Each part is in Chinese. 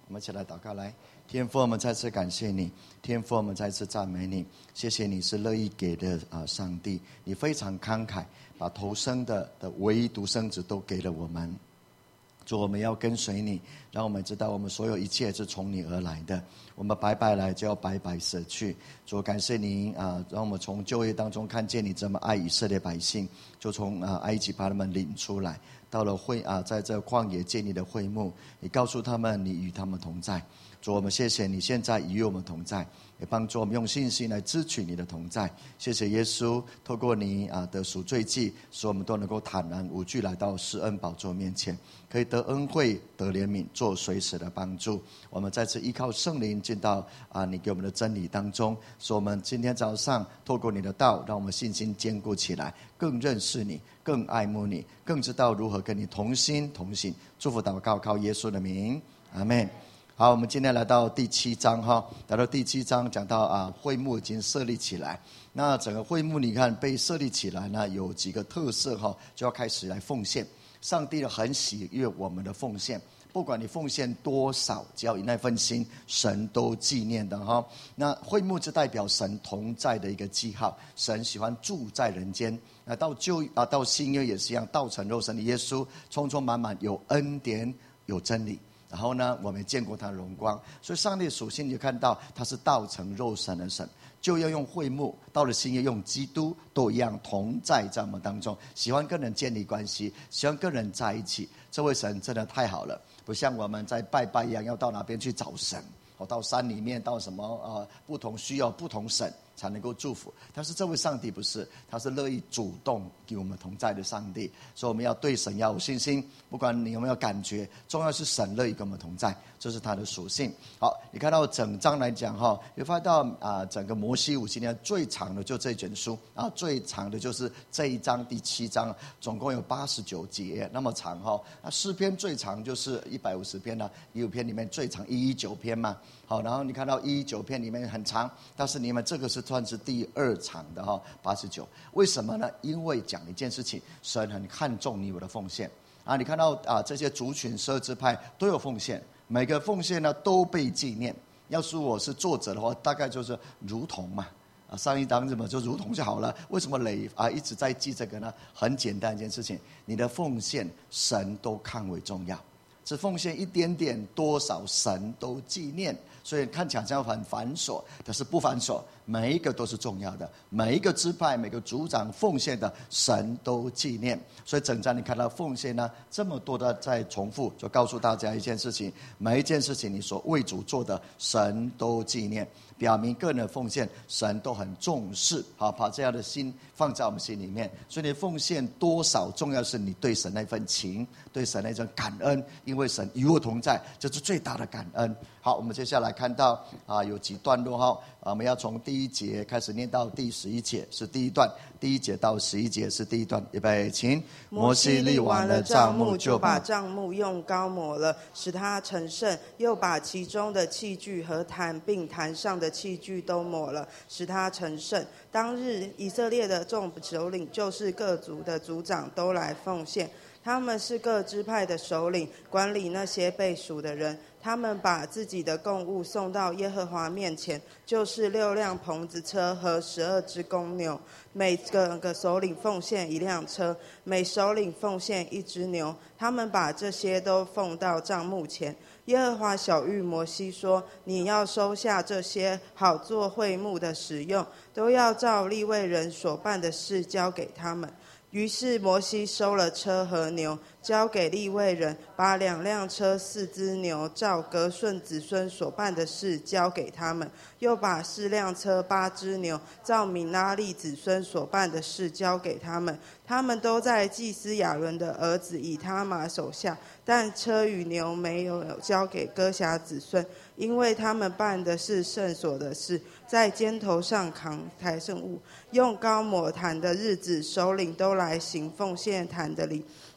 我们一起来祷告。来，天父，我们再次感谢你，天父，我们再次赞美你，谢谢你是乐意给的上帝，你非常慷慨，把头生的唯一独生子都给了我们。主，我们要跟随你，让我们知道我们所有一切是从你而来的，我们白白来就要白白舍去。主，感谢您让我们从旧约当中看见你这么爱以色列百姓，就从埃及把他们领出来，到了在这旷野建立的会幕，你告诉他们你与他们同在。主，我们谢谢你现在与我们同在，也帮助我们用信心来支取你的同在。谢谢耶稣，透过你的赎罪祭，使我们都能够坦然无惧来到施恩宝座面前，可以得恩惠得怜悯，做随时的帮助。我们再次依靠圣灵进到你给我们的真理当中，使我们今天早上透过你的道，让我们信心坚固起来，更认识你，更爱慕你，更知道如何跟你同心同行。祝福祷告靠耶稣的名，阿们。好，我们今天来到第7章来到第7章讲到会幕已经设立起来。那整个会幕你看被设立起来呢，有几个特色就要开始来奉献。上帝很喜悦我们的奉献，不管你奉献多少，只要以那份心，神都纪念的那会幕就代表神同在的一个记号，神喜欢住在人间。到新约也是一样，道成肉身的耶稣，充充满满有恩典有真理。然后呢，我们见过他的荣光，所以上帝的属性你就看到他是道成肉身的神，就要用会幕，到了新约用基督，都一样同在我们当中，喜欢跟人建立关系，喜欢跟人在一起。这位神真的太好了，不像我们在拜拜一样，要到哪边去找神，到山里面，到什么不同需要不同神才能够祝福。但是这位上帝不是，他是乐意主动给我们同在的上帝，所以我们要对神要有信心，不管你有没有感觉，重要是神乐意跟我们同在，这是他的属性。好，你看到整章来讲你发现到整个摩西50年最长的就这卷书最长的就是这一章第7章，总共有89节那么长那诗篇最长就是150篇了，150篇里面最长119篇嘛。好，然后你看到119篇里面很长，但是你们这个是算是第2场的89。为什么呢？因为讲一件事情，神很看重你我的奉献你看到这些族群12支派都有奉献，每个奉献呢都被纪念。要是我是作者的话，大概就是如同嘛上一章就如同就好了。为什么一直在记这个呢？很简单一件事情，你的奉献神都看为重要，只奉献一点点多少神都纪念。所以看起来像很繁琐，但是不繁琐，每一个都是重要的，每一个支派每个族长奉献的神都纪念。所以整章你看到奉献呢这么多的在重复，就告诉大家一件事情，每一件事情你所为主做的神都纪念，表明个人的奉献神都很重视把这样的心放在我们心里面。所以你奉献多少，重要是你对神那份情，对神那种感恩，因为神与我同在，这是最大的感恩。好，我们接下来看到有几段落我们要从第1节开始念到第11节是第一段，第1节到11节是第一段。预备，请。 摩西立完了帐幕，就把帐幕用膏抹了，使它成圣，又把其中的器具和坛并坛上的器具都抹了，使它成圣。当日以色列的众首领，就是各族的族长，都来奉献。他们是各支派的首领，管理那些被数的人。他们把自己的供物送到耶和华面前，就是6辆棚子车和12只公牛，每个首领奉献1辆车，每首领奉献1只牛。他们把这些都奉到帐幕前。耶和华晓谕摩西说：你要收下这些，好做会幕的使用，都要照利未人所办的事交给他们。于是摩西收了车和牛，交给利未人，把2辆车4只牛照革顺子孙所办的事交给他们，又把4辆车8只牛照米拉利子孙所办的事交给他们。他们都在祭司亚伦的儿子以他玛手下，但车与牛没有交给哥辖子孙，因为他们办的是圣所的事，在肩头上扛抬圣物。用膏抹坛的日子，首领都来行奉献坛的礼。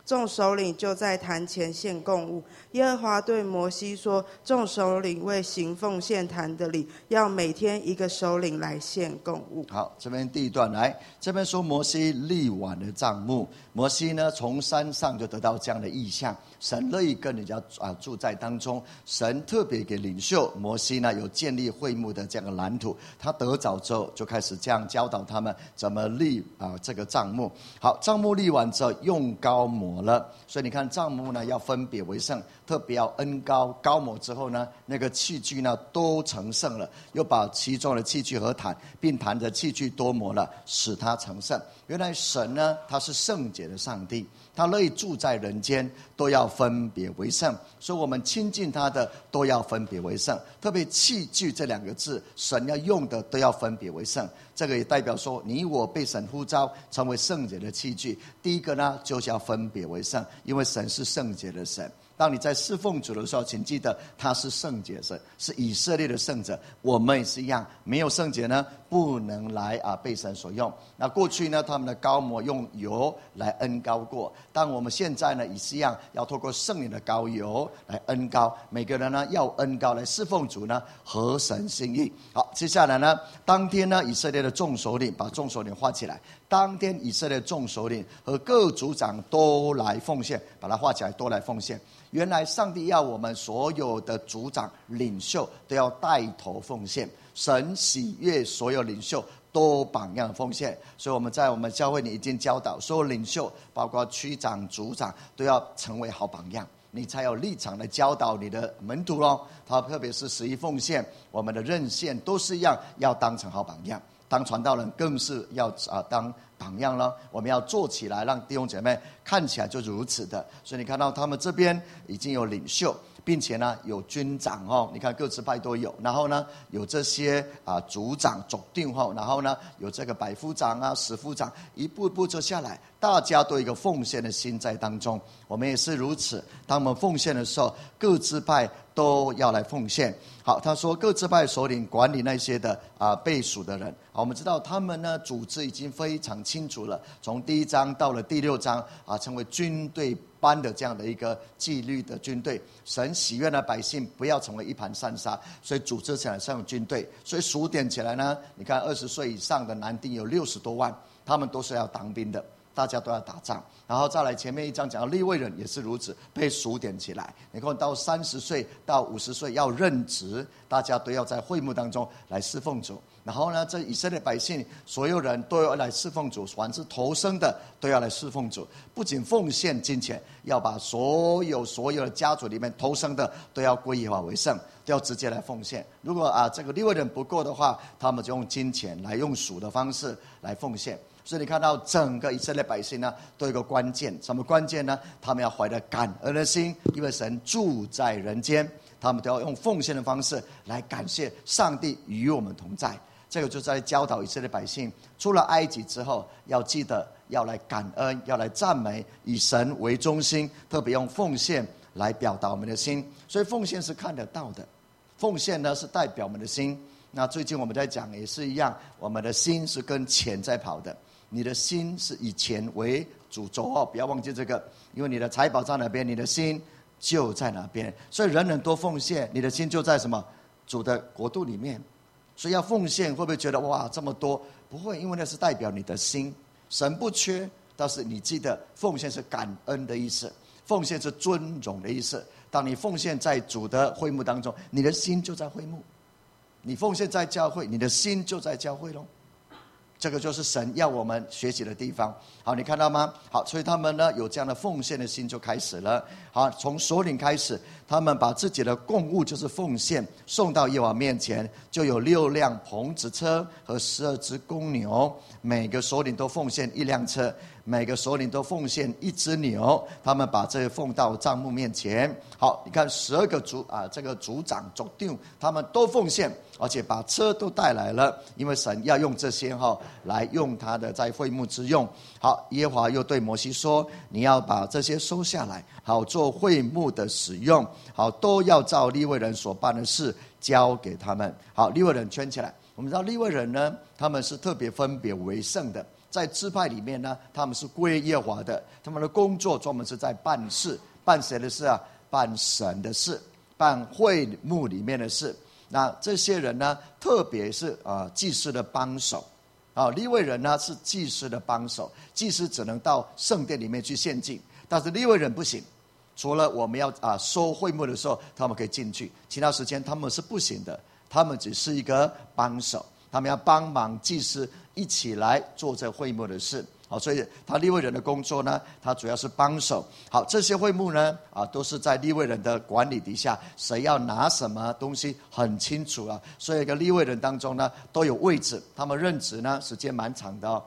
众首领就在坛前献供物。耶和华对摩西说：众首领为行奉献坛的礼，要每天一个首领来献供物。 好，这边第一段来，这边说摩西立完了帐幕。摩西呢，从山上就得到这样的意象，神乐意跟人家住在当中。神特别给领袖摩西呢，有建立会幕的这样的蓝图。他得着之后，就开始这样教导他们怎么立这个帐幕。好，帐幕立完之后，用膏抹了。所以你看，帐幕呢要分别为圣，特别要恩膏，膏抹之后呢，那个器具呢都成圣了，又把其中的器具和坛，并坛的器具多抹了，使它成圣。原来神呢，他是圣洁的上帝，他乐意住在人间，都要分别为圣。所以我们亲近他的都要分别为圣，特别器具这两个字，神要用的都要分别为圣。这个也代表说，你我被神呼召成为圣洁的器具。第一个呢，就是要分别为圣，因为神是圣洁的神。当你在侍奉主的时候，请记得他是圣洁神，是以色列的圣者。我们也是一样，没有圣洁呢，不能来被神所用。那过去呢，他们的膏抹用油来恩膏过，但我们现在呢，也是一样，要透过圣灵的膏油来恩膏。每个人呢，要恩膏来侍奉主呢，合神心意。好，接下来呢，当天呢，以色列的众首领把众首领画起来。当天以色列众首领和各族长都来奉献，把它画起来，都来奉献。原来上帝要我们所有的族长领袖都要带头奉献，神喜悦所有领袖都榜样奉献。所以我们在我们教会里已经教导所有领袖，包括区长族长，都要成为好榜样，你才有立场来教导你的门徒咯。他特别是11奉献，我们的任献都是一样，要当成好榜样。当传道人更是要当榜样了，我们要做起来，让弟兄姐妹看起来就如此的。所以你看到他们这边已经有领袖，并且呢有军长你看各支派都有，然后呢有这些族长总定然后呢有这个百夫长十夫长，一步一步就下来，大家都有一个奉献的心在当中。我们也是如此，当我们奉献的时候，各支派都要来奉献。好，他说各支派首领管理那些的被属的人。好，我们知道他们呢组织已经非常清楚了，从第1章到了第6章成为军队般的这样的一个纪律的军队。神喜悦的百姓不要成为一盘散沙，所以组织起来像军队。所以数点起来呢，你看20岁以上的男丁有60多万，他们都是要当兵的，大家都要打仗。然后再来前面1章讲到利未人也是如此，被数点起来。你看到30岁到50岁要任职，大家都要在会幕当中来侍奉主。然后呢，这以色列百姓所有人都要来侍奉主，凡是投生的都要来侍奉主。不仅奉献金钱，要把所有的家族里面投生的都要归耶和华为圣，都要直接来奉献。如果这个利未人不够的话，他们就用金钱来用数的方式来奉献。所以你看到整个以色列百姓呢，都有一个关键，什么关键呢？他们要怀着感恩的心，因为神住在人间，他们都要用奉献的方式来感谢上帝与我们同在。这个就在教导以色列百姓，出了埃及之后，要记得要来感恩，要来赞美，以神为中心，特别用奉献来表达我们的心。所以奉献是看得到的，奉献呢是代表我们的心。那最近我们在讲也是一样，我们的心是跟钱在跑的。你的心是以钱为主轴不要忘记这个，因为你的财宝在哪边，你的心就在哪边。所以人人多奉献，你的心就在什么？主的国度里面。所以要奉献，会不会觉得哇这么多？不会，因为那是代表你的心，神不缺。但是你记得，奉献是感恩的意思，奉献是尊荣的意思。当你奉献在主的会幕当中，你的心就在会幕；你奉献在教会，你的心就在教会咯。这个就是神要我们学习的地方。好，你看到吗？好，所以他们呢有这样的奉献的心就开始了。好，从首领开始，他们把自己的供物就是奉献送到耶和华面前，就有6辆棚子车和12只公牛，每个首领都奉献1辆车，每个首领都奉献1只牛，他们把这奉到帐幕面前。好，你看12个这个族长总定他们都奉献，而且把车都带来了，因为神要用这些来用他的在会幕之用。好，耶和华又对摩西说，你要把这些收下来，好做会幕的使用，好都要照利未人所办的事交给他们。好，利未人圈起来。我们知道利未人呢，他们是特别分别为圣的， 在支派里面呢，他们是归耶和华的，他们的工作专门是在办事，办谁的事啊？办神的事，办会幕里面的事。那这些人呢，特别是祭司的帮手。利未人呢是祭司的帮手，祭司只能到圣殿里面去献祭，但是利未人不行。除了我们要收会幕的时候，他们可以进去，其他时间他们是不行的。他们只是一个帮手，他们要帮忙祭司一起来做这会幕的事。好，所以他利未人的工作呢，他主要是帮手。好，这些会幕呢，都是在利未人的管理底下，谁要拿什么东西很清楚啊。所以一个利未人当中呢，都有位置，他们任职呢时间蛮长的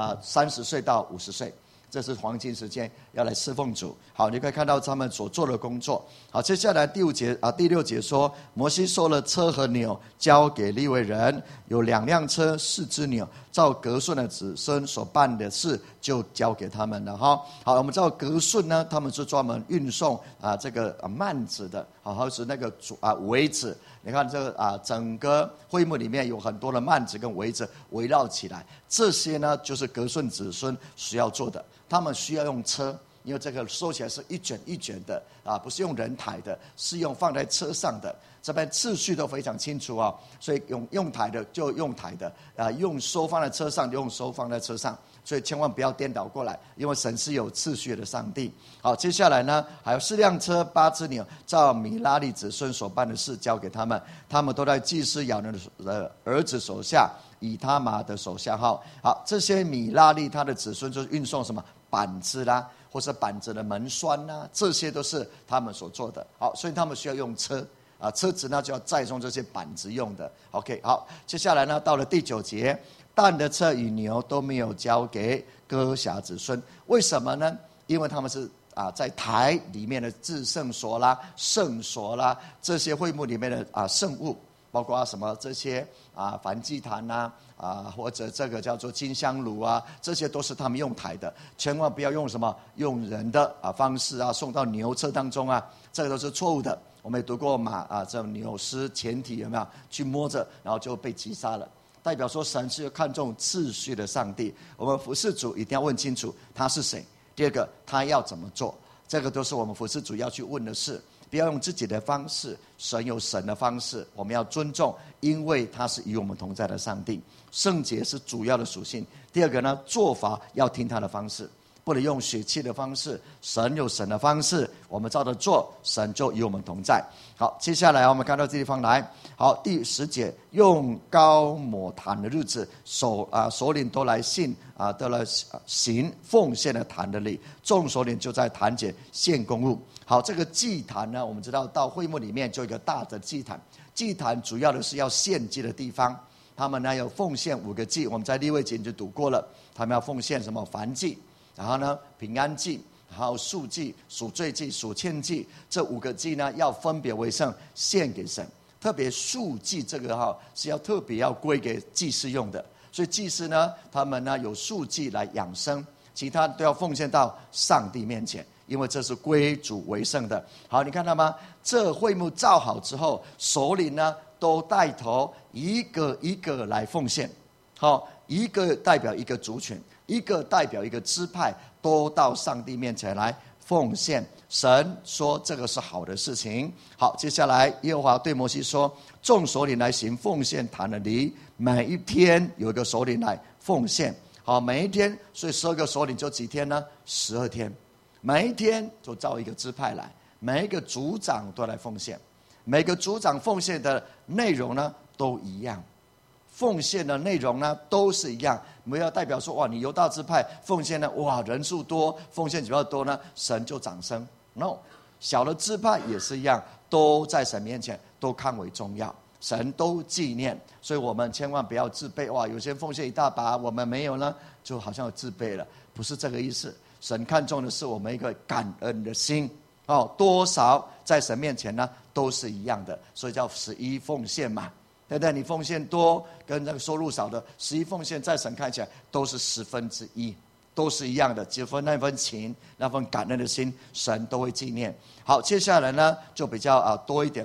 30岁到50岁。这是黄金时间，要来侍奉主。好，你可以看到他们所做的工作。好，接下来第6节说，摩西收了车和牛，交给利未人，有2辆车，4只牛，照革顺的子孙所办的事，就交给他们了。好，我们知道革顺呢，他们是专门运送这个幔子的，或是那个围子。你看这个整个会幕里面有很多的幔子跟围子围绕起来，这些呢就是革顺子孙需要做的。他们需要用车，因为这个收起来是一卷一卷的不是用人抬的，是用放在车上的。这边次序都非常清楚所以用抬的就用抬的用收放在车上就用收放在车上，所以千万不要颠倒过来，因为神是有次序的上帝。好，接下来呢还有4辆车8只牛，照米拉利子孙所办的事交给他们，他们都在祭司亚伦的儿子手下，以他玛的手下。好，这些米拉利他的子孙就是运送什么板子啦，或是板子的门栓啦，这些都是他们所做的。好，所以他们需要用车车子呢就要载送这些板子用的。 OK， 好，接下来呢到了第9节，但的车与牛都没有交给哥辖子孙。为什么呢？因为他们是在台里面的至圣所啦、圣所啦，这些会幕里面的圣物，包括什么这些燔祭坛或者这个叫做金香炉这些都是他们用台的，千万不要用什么用人的方式送到牛车当中这个都是错误的。我们也读过这牛尸前体有没有去摸着，然后就被击杀了，代表说神是看重次序的上帝。我们服侍主一定要问清楚他是谁，第二个他要怎么做，这个都是我们服侍主要去问的事。不要用自己的方式，神有神的方式，我们要尊重，因为他是与我们同在的上帝。圣洁是主要的属性。第二个呢，做法要听他的方式，不能用血气的方式，神有神的方式，我们照着做，神就与我们同在。好，接下来我们看到这地方来。好，第10节，用膏抹坛的日子，首领都来都来行奉献的坛的礼，众首领就在坛前献供物。好，这个祭坛呢，我们知道到会幕里面就有一个大的祭坛，祭坛主要的是要献祭的地方。他们呢有奉献5个祭，我们在利未记就读过了，他们要奉献什么燔祭，然后呢平安祭，然后赎祭、赎罪祭、赎愆祭，这5个祭呢要分别为圣献给神。特别赎祭这个是要特别要归给祭司用的，所以祭司呢他们呢有赎祭来养生，其他都要奉献到上帝面前，因为这是归主为圣的。好，你看到吗？这会幕造好之后，首领呢都带头一个一个来奉献。好，一个代表一个族群，一个代表一个支派，都到上帝面前来奉献。神说这个是好的事情。好，接下来耶和华对摩西说，众首领来行奉献坛的礼，每一天有一个首领来奉献。好，每一天，所以12个首领就几天呢？12天。每一天就召一个支派来，每一个族长都来奉献，每个族长奉献的内容呢都一样，奉献的内容呢都是一样，没有代表说哇，你犹大支派奉献呢哇人数多，奉献比较多呢，神就掌声。No， 小的支派也是一样，都在神面前都看为重要，神都纪念，所以我们千万不要自卑。哇，有些奉献一大把，我们没有呢，就好像自卑了，不是这个意思。神看重的是我们一个感恩的心多少在神面前呢都是一样的，所以叫11奉献嘛，对不对？你奉献多跟那个收入少的11奉献，在神看起来都是1/10，都是一样的，只分那份情，那份感恩的心，神都会纪念。好，接下来呢就比较多一点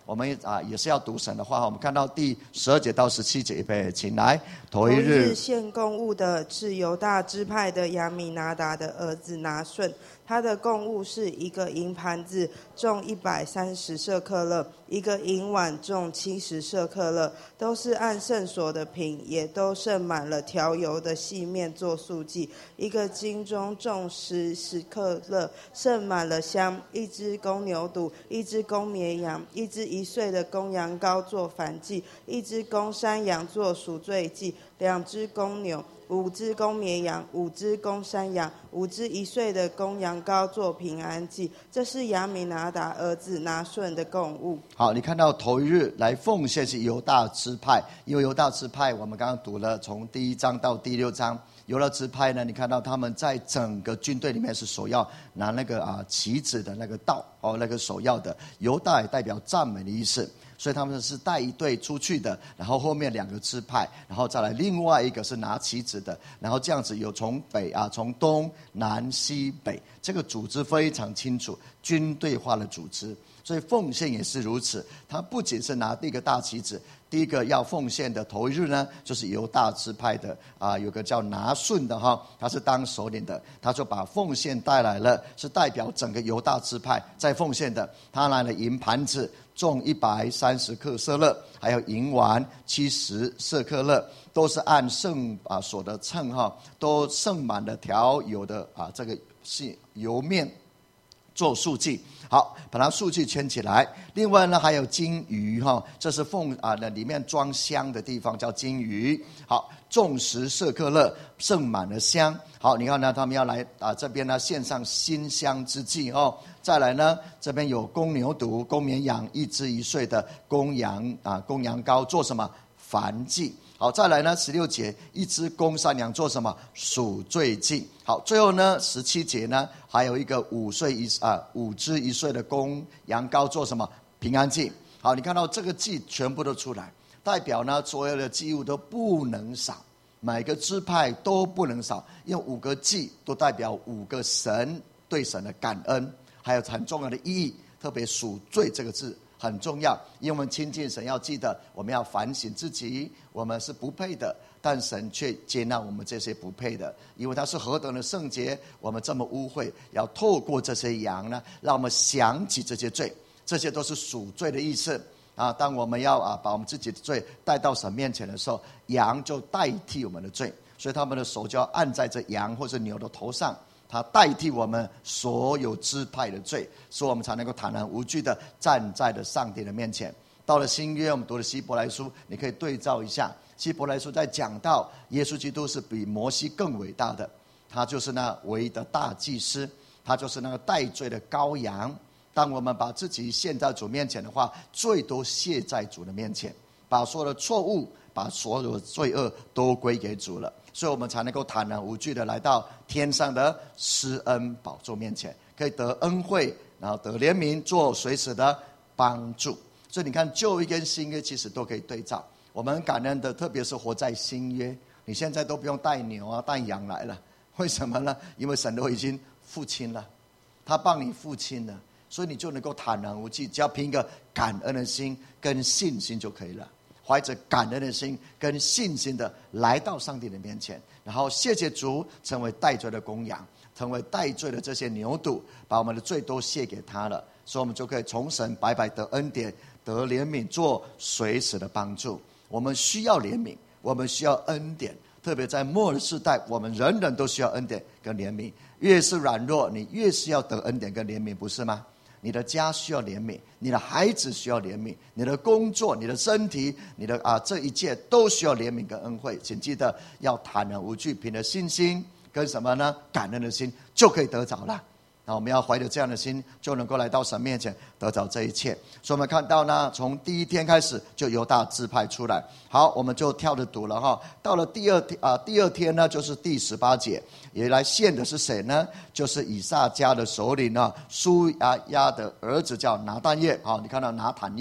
我们也是要读神的话。我们看到第12节到17节，预备，请来。头一日献供物的是犹大支派的亚米拿达的儿子拿顺，他的供物是一个银盘子，重130舍客勒，一个银碗重70舍客勒，都是按圣所的品，也都盛满了调油的细面做素祭。一个金钟重10克勒，盛满了香。一只公牛犊，一只公绵羊，一只1岁的公羊羔做燔祭，一只公山羊做赎罪祭，2只公牛，5只公绵羊，5只公山羊，5只1岁的公羊羔做平安祭。这是亚米拿达儿子拿顺的供物。 好，你看到头一日来奉献是犹大支派，因为犹大支派我们刚刚读了从第1章到第6章，犹大支派呢，你看到他们在整个军队里面是首要拿那个旗子的那个道那个首要的。犹大也代表赞美的意思，所以他们是带一队出去的，然后后面2个支派，然后再来另外一个是拿旗子的，然后这样子有从北从东南西北，这个组织非常清楚，军队化的组织。所以奉献也是如此，他不仅是拿第一个大旗子，第一个要奉献的头一日呢，就是犹大支派的有个叫拿顺的他是当首领的，他就把奉献带来了，是代表整个犹大支派在奉献的。他拿了银盘子重130克舍勒，还有银碗70舍克勒，都是按圣所的称都盛满了调油的这个是油面做素祭。好，把它素祭圈起来。另外呢，还有金鱼这是里面装香的地方，叫金鱼。好，重10舍客勒，盛满了香。好，你看呢，他们要来这边呢献上馨香之祭再来呢，这边有公牛犊、公绵羊，1只1岁的公羊公羊羔做什么？燔祭。好，再来呢16节，一只公山羊做什么？赎罪祭。好，最后呢17节呢，还有一个5只1岁的公羊羔做什么？平安祭。好，你看到这个祭全部都出来，代表呢所有的祭物都不能少，每个支派都不能少，因为5个祭都代表5个神对神的感恩，还有很重要的意义。特别赎罪这个字很重要，因为我们亲近神要记得，我们要反省自己，我们是不配的，但神却接纳我们这些不配的，因为他是何等的圣洁，我们这么污秽，要透过这些羊呢，让我们想起这些罪，这些都是赎罪的意思当我们要把我们自己的罪带到神面前的时候，羊就代替我们的罪，所以他们的手就要按在这羊或者牛的头上，他代替我们所有支派的罪，所以我们才能够坦然无惧的站在了上帝的面前。到了新约，我们读了希伯来书，你可以对照一下，希伯来书在讲到耶稣基督是比摩西更伟大的，他就是那唯一的大祭司，他就是那个代罪的羔羊。当我们把自己献在主面前的话，罪都卸在主的面前，把所有的错误，把所有的罪恶都归给主了，所以我们才能够坦然无惧的来到天上的施恩宝座面前，可以得恩惠，然后得怜悯，做随时的帮助。所以你看旧约跟新约其实都可以对照，我们很感恩的，特别是活在新约，你现在都不用带牛带羊来了，为什么呢？因为神都已经付清了，他帮你付清了，所以你就能够坦然无惧，只要凭一个感恩的心跟信心就可以了，怀着感恩的心跟信心的来到上帝的面前，然后谢谢主，成为代罪的公羊，成为代罪的这些牛犊，把我们的罪都卸给他了，所以我们就可以从神白白得恩典，得怜悯，做随时的帮助。我们需要怜悯，我们需要恩典，特别在末日世代，我们人人都需要恩典跟怜悯。越是软弱，你越是要得恩典跟怜悯，不是吗？你的家需要怜悯，你的孩子需要怜悯，你的工作，你的身体，你的这一切都需要怜悯跟恩惠。请记得要坦然无惧，凭着信心跟什么呢？感恩的心就可以得着了。那我们要怀着这样的心，就能够来到神面前得着这一切。所以我们看到呢，从第一天开始就犹大支派出来。好，我们就跳着读了到了第二天呢，就是第18节，也来献的是谁呢？就是以撒家的首领苏亚亚的儿子叫拿但业。好，你看到拿坦业。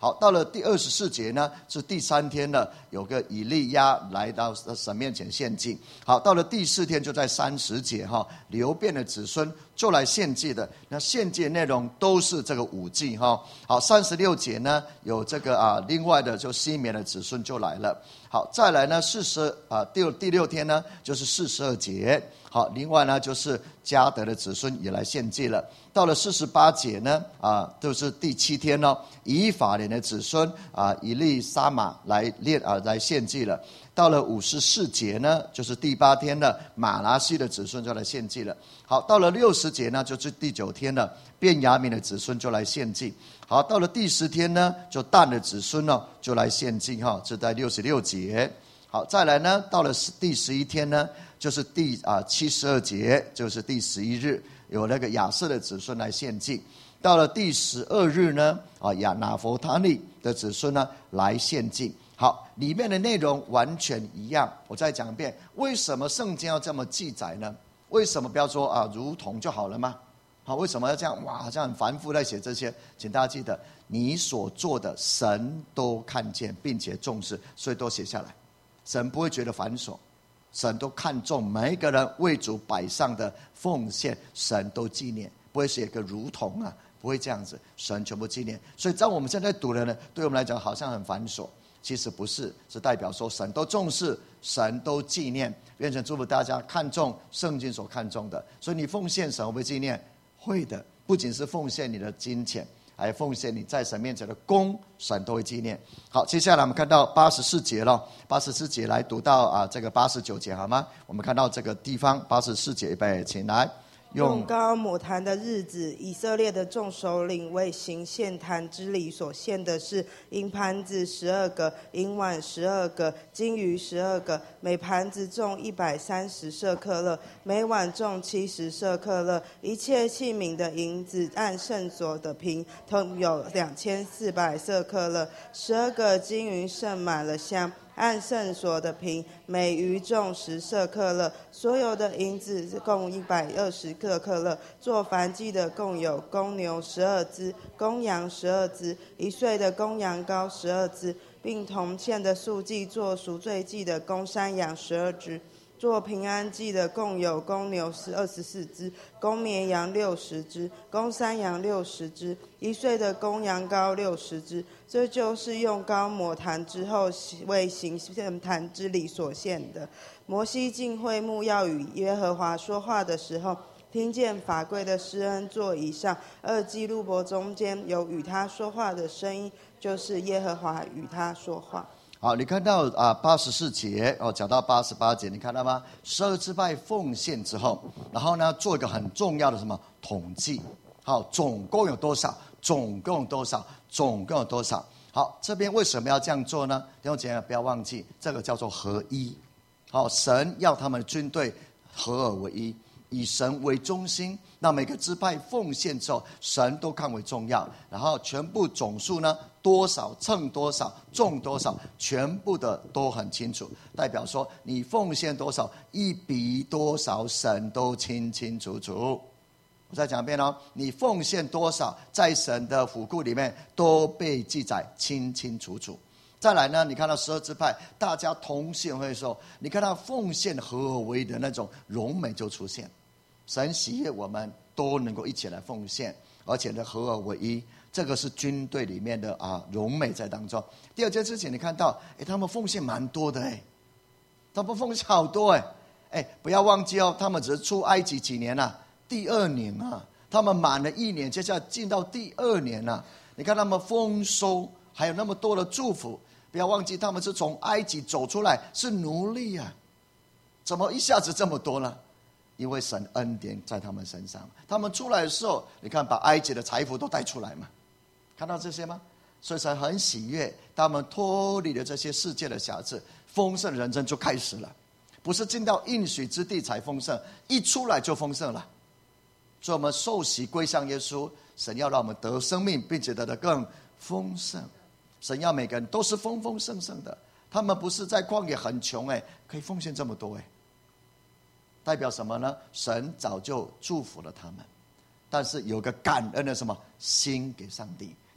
好，到了第24节呢，是第3天了，有个以利亚来到神面前献祭。好，到了第4天，就在30节哈，流便的子孙就来献祭的。那献祭的内容都是这个5祭哈。好，36节呢，有这个另外的就西缅的子孙就来了。好，再来呢第6天呢，就是42节。好，另外呢就是迦得的子孙也来献祭了。到了48节呢，就是第7天呢，以法莲的子孙以利沙玛来献祭了。到了54节呢，就是第8天了，马拿西的子孙就来献祭了。好，到了60节呢，就是第9天了，便雅悯的子孙就来献祭。好，到了第10天呢，就但的子孙呢就来献祭哈，是在66节。好，再来呢，到了第11天呢，就是第72节，就是第11日，有那个亚瑟的子孙来献祭。到了第12日呢，拿弗他利的子孙呢来献祭。好，里面的内容完全一样。我再讲一遍，为什么圣经要这么记载呢？为什么不要说如同就好了吗？好，为什么要这样？哇，好像很繁复在写这些。请大家记得，你所做的神都看见并且重视，所以都写下来。神不会觉得繁琐，神都看重每一个人为主摆上的奉献，神都纪念，不会写个如同不会这样子，神全部纪念。所以在我们现在读的呢，对我们来讲好像很繁琐，其实不是，是代表说神都重视，神都纪念。愿神祝福大家看重圣经所看重的。所以你奉献，神会不会纪念？会的，不仅是奉献你的金钱，还奉献你在神面前的功，神都会纪念。好，接下来我们看到84节了，84节来读到这个89节好吗？我们看到这个地方84节，预备，请来。 用膏抹坛的日子，以色列的众首领为行献坛之礼所献的是银盘子12个，银碗12个，金鱼12个，每盘子重130舍克勒，每碗重70舍克勒。一切器皿的银子按圣所的平，同有2400舍克勒。12个金鱼盛满了香，按圣所的平，每鱼重10舍克勒。所有的银子共120舍克勒。做燔祭的共有公牛12只，公羊12只，1岁的公羊羔12只，并同献的素祭做赎罪祭的公山羊12只。做平安祭的共有公牛24只，公绵羊60只，公山羊60只，1岁的公羊羔60只。这就是用膏抹坛之后为行献坛之礼所献的。摩西进会幕要与耶和华说话的时候，听见法柜的施恩座以上2基路伯中间有与他说话的声音，就是耶和华与他说话。 好，你看到84节讲到88节，你看到吗？12支派奉献之后，然后呢做一个很重要的什么统计？好，总共有多少？总共有多少？总共有多少？好，这边为什么要这样做呢？弟兄姐妹不要忘记，这个叫做合一。好，神要他们的军队合而为一，以神为中心。那每个支派奉献之后，神都看为重要，然后全部总数呢多少称多少重多少，全部的都很清楚，代表说你奉献多少一比多少，神都清清楚楚。我再讲一遍你奉献多少，在神的府库里面都被记载清清楚楚。再来呢，你看到12支派大家同献会的时候，你看到奉献合而为一的那种荣美就出现。神喜悦我们都能够一起来奉献，而且呢合而为一，这个是军队里面的荣美在当中。第二件事情，你看到他们奉献蛮多的他们奉献好多不要忘记他们只是出埃及几年第2年他们满了1年，接下来进到第2年你看他们丰收，还有那么多的祝福。不要忘记他们是从埃及走出来，是奴隶怎么一下子这么多呢？因为神恩典在他们身上，他们出来的时候，你看把埃及的财富都带出来嘛，看到这些吗？所以神很喜悦，他们脱离了这些世界的辖制，丰盛的人生就开始了。不是进到应许之地才丰盛，一出来就丰盛了。所以我们受洗归向耶稣，神要让我们得生命，并且得更丰盛。神要每个人都是丰丰盛盛的，他们不是在旷野很穷可以奉献这么多代表什么呢？神早就祝福了他们，但是有个感恩的什么心给上帝。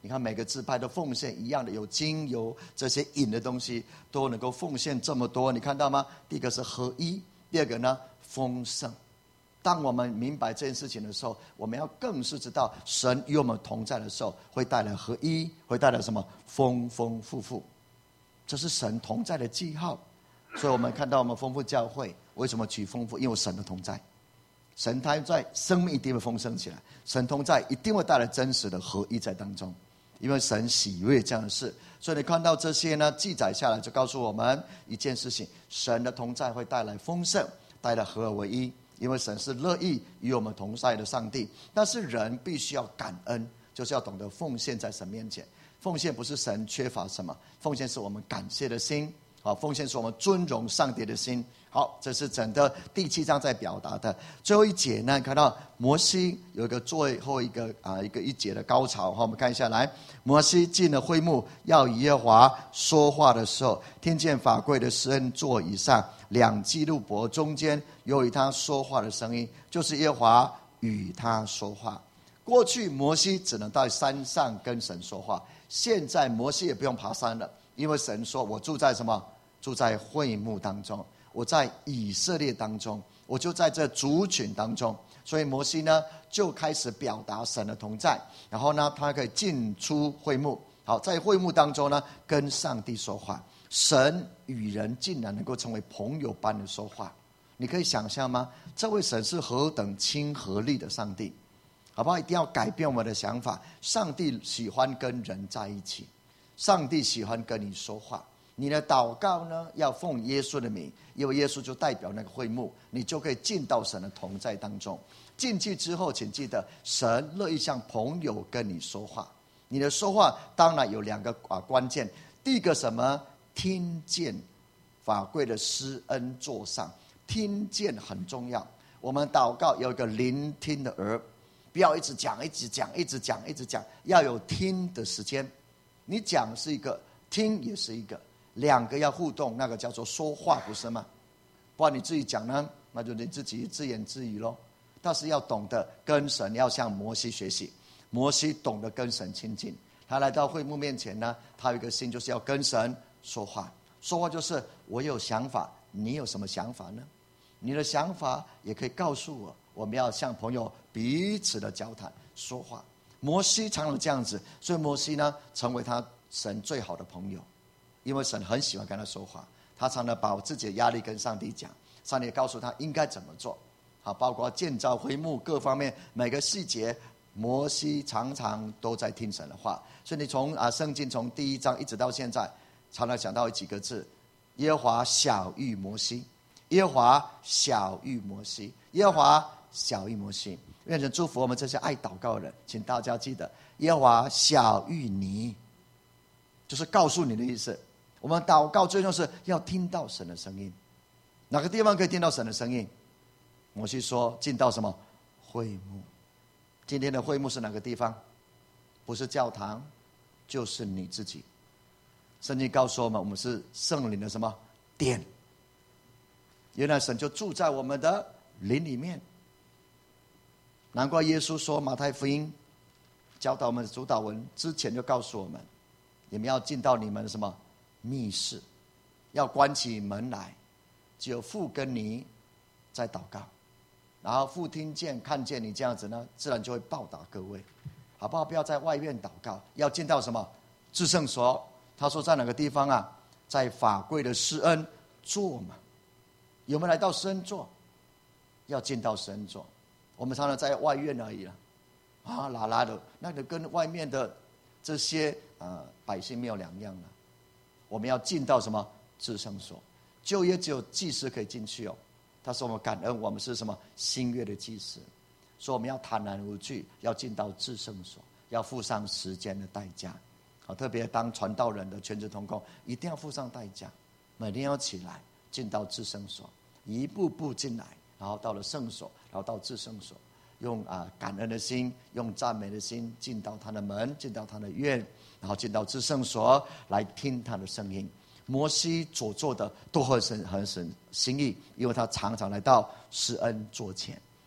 你看每个支派的奉献一样的，有金有这些银的东西都能够奉献这么多，你看到吗？第一个是合一，第二个呢丰盛。当我们明白这件事情的时候，我们要更是知道神与我们同在的时候，会带来合一，会带来什么？丰丰富富。这是神同在的记号。所以我们看到我们丰富教会为什么取丰富？因为神的同在，神同在，生命一定会丰盛起来。神同在一定会带来真实的合一在当中，因为神喜悦这样的事。所以你看到这些呢记载下来，就告诉我们一件事情：神的同在会带来丰盛，带来合而为一。因为神是乐意与我们同在的上帝，但是人必须要感恩，就是要懂得奉献在神面前。奉献不是神缺乏什么，奉献是我们感谢的心。好，奉献是我们尊荣上帝的心。好，这是整个第7章在表达的。最后一节呢，看到摩西有一个最后一个一节的高潮。好，我们看下来，摩西进了会幕，要与耶和华说话的时候，听见法柜的施恩座以上2基路伯中间有与他说话的声音，就是耶和华与他说话。过去摩西只能到山上跟神说话，现在摩西也不用爬山了，因为神说我住在什么？住在会幕当中，我在以色列当中，我就在这族群当中。所以摩西呢就开始表达神的同在，然后呢他可以进出会幕。好，在会幕当中呢跟上帝说话，神与人竟然能够成为朋友般的说话。你可以想象吗？这位神是何等亲和力的上帝，好不好？一定要改变我们的想法。上帝喜欢跟人在一起，上帝喜欢跟你说话。你的祷告呢要奉耶稣的名，因为耶稣就代表那个会幕，你就可以进到神的同在当中。进去之后请记得，神乐意像朋友跟你说话。你的说话当然有2个关键。第一个什么？听见法柜的施恩座上，听见很重要。我们祷告有一个聆听的耳，不要一直讲一直讲一直讲一直讲，要有听的时间。你讲是一个，听也是一个，2个要互动，那个叫做说话，不是吗？不然你自己讲呢，那就你自己自言自语咯。但是要懂得跟神，要向摩西学习。摩西懂得跟神亲近，他来到会幕面前呢，他有一个心，就是要跟神说话。说话就是我有想法，你有什么想法呢？你的想法也可以告诉我。我们要像朋友彼此的交谈说话。摩西常常这样子，所以摩西呢成为他神最好的朋友，因为神很喜欢跟他说话。他常常把自己的压力跟上帝讲，上帝也告诉他应该怎么做。好，包括建造会幕各方面每个细节，摩西常常都在听神的话。所以你从圣经从第1章一直到现在，常常想到几个字：耶和华小谕摩西，耶和华小谕摩西，耶和华小谕摩西。愿神祝福我们这些爱祷告的人，请大家记得，耶和华小谕你，就是告诉你的意思。我们祷告最重要是要听到神的声音。哪个地方可以听到神的声音？摩西说进到什么？会幕。今天的会幕是哪个地方？不是教堂，就是你自己。圣经告诉我们，我们是圣灵的什么殿？原来神就住在我们的灵里面。难怪耶稣说，马太福音教导我们的主导文之前就告诉我们，你们要进到你们的什么密室，要关起门来，只有父跟你在祷告，然后父听见看见你这样子呢，自然就会报答各位，好不好？不要在外面祷告，要进到什么至圣所。他说在哪个地方啊？在法柜的施恩座嘛。有没有来到施恩座？要进到施恩座。我们常常在外院而已了，拉拉的，那个跟外面的这些百姓没有两样了。我们要进到什么至圣所？旧约只有祭司可以进去哦。他说我们感恩，我们是什么新约的祭司，所以我们要坦然无惧，要进到至圣所，要付上时间的代价。好，特别当传道人的全职同工，一定要付上代价，每天要起来进到至圣所，一步步进来，然后到了圣所，然后到至圣所，用感恩的心，用赞美的心进到他的门，进到他的院，然后进到至圣所来听他的声音。摩西所做的都很神心意，因为他常常来到施恩座前。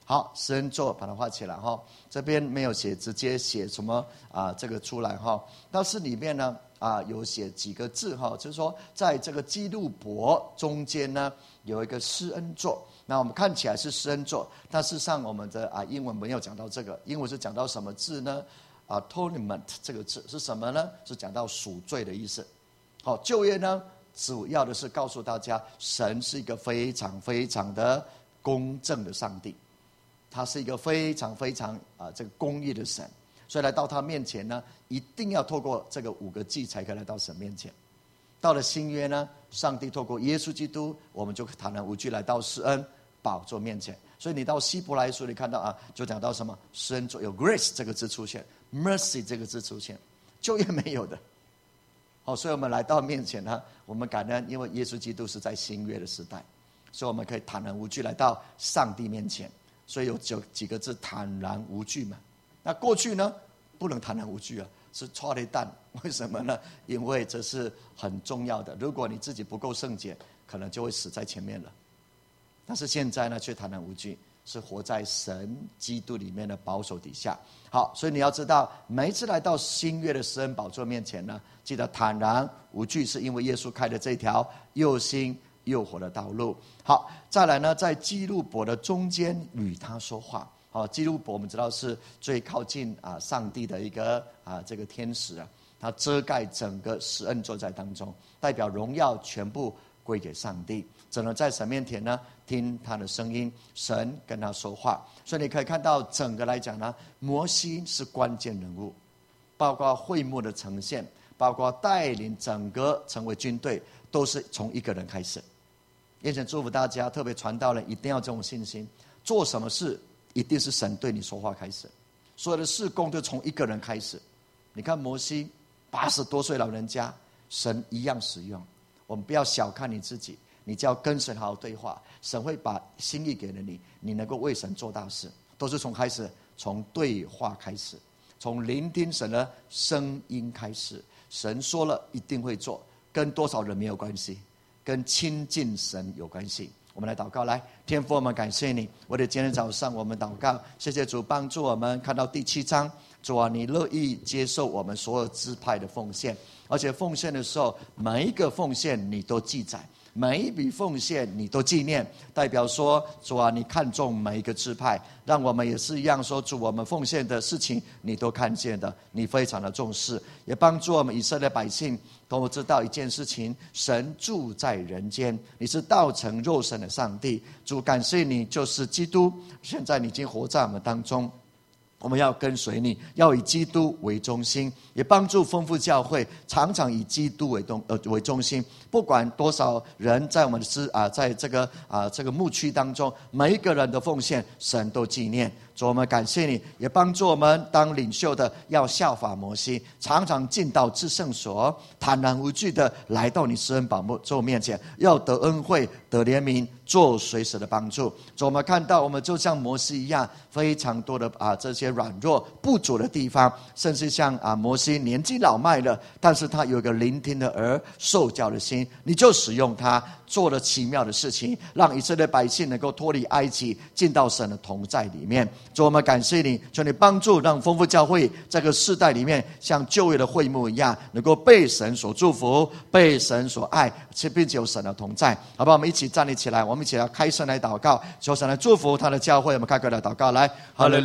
好，施恩座把它画起来哈，这边没有写，直接写什么这个出来哈。但是里面呢有写几个字哈，就是说在这个基路伯中间呢有一个施恩座。那我们看起来是施恩座，但事实上我们的英文没有讲到这个，英文是讲到什么字呢？atonement 这个字是什么呢？是讲到赎罪的意思。好，旧约呢主要的是告诉大家，神是一个非常非常的公正的上帝，他是一个非常非常这个公义的神，所以来到他面前呢，一定要透过这个5个祭才可以来到神面前。到了新约呢，上帝透过耶稣基督，我们就坦然无惧来到施恩宝座面前。所以你到希伯来书你看到就讲到什么施恩座有 grace 这个字出现， mercy 这个字出现，旧约没有的。好，所以我们来到面前呢，我们感恩，因为耶稣基督是在新约的时代，所以我们可以坦然无惧来到上帝面前。所以有几个字坦然无惧嘛。那过去呢不能坦然无惧是错了一蛋，为什么呢？因为这是很重要的，如果你自己不够圣洁，可能就会死在前面了。但是现在呢却坦然无惧，是活在神基督里面的保守底下。好，所以你要知道，每一次来到新约的施恩宝座面前呢，记得坦然无惧，是因为耶稣开的这条又新又活的道路。好，再来呢，在基路伯的中间与他说话。好，基路伯我们知道是最靠近上帝的一个这个天使他遮盖整个施恩座在当中，代表荣耀全部归给上帝，只能在神面前呢听他的声音，神跟他说话。所以你可以看到整个来讲呢，摩西是关键人物，包括会幕的呈现，包括带领整个成为军队，都是从一个人开始。也想祝福大家，特别传道人一定要这种信心，做什么事一定是神对你说话开始，所有的事工都从一个人开始。你看摩西80多岁老人家，神一样使用。我们不要小看你自己，你就要跟神好好对话，神会把心意给了你，你能够为神做大事，都是从对话开始，从聆听神的声音开始。神说了一定会做，跟多少人没有关系，跟亲近神有关系。我们来祷告，来，天父，我们感谢你，为了今天早上我们祷告，谢谢主帮助我们看到第7章，主你乐意接受我们所有支派的奉献，而且奉献的时候，每一个奉献你都记载，每一笔奉献你都纪念，代表说主你看重每一个支派，让我们也是一样说，主我们奉献的事情你都看见的，你非常的重视，也帮助我们以色列百姓都知道一件事情，神住在人间，你是道成肉身的上帝。主感谢你就是基督，现在你已经活在我们当中，我们要跟随你，要以基督为中心，也帮助丰富教会常常以基督为中心。不管多少人在我们的在这个牧区当中，每一个人的奉献神都纪念。主，我们感谢你，也帮助我们当领袖的要效法摩西，常常进到至圣所，坦然无惧的来到你施恩宝座面前，要得恩惠，得怜悯，做随时的帮助。主，我们看到我们就像摩西一样，非常多的这些软弱不足的地方，甚至像摩西年纪老迈了，但是他有一个聆听的耳，受教的心，你就使用他做了奇妙的事情，让以色列百姓能够脱离埃及，进到神的同在里面。主，我们感谢你，求你帮助，让丰富教会这个世代里面像旧约的会幕一样，能够被神所祝福，被神所爱，并且有神的同在。好不好？我们一起站立起来，我们一起来开声来祷告，求神来祝福他的教会。我们开口来祷告，来，哈利路亚。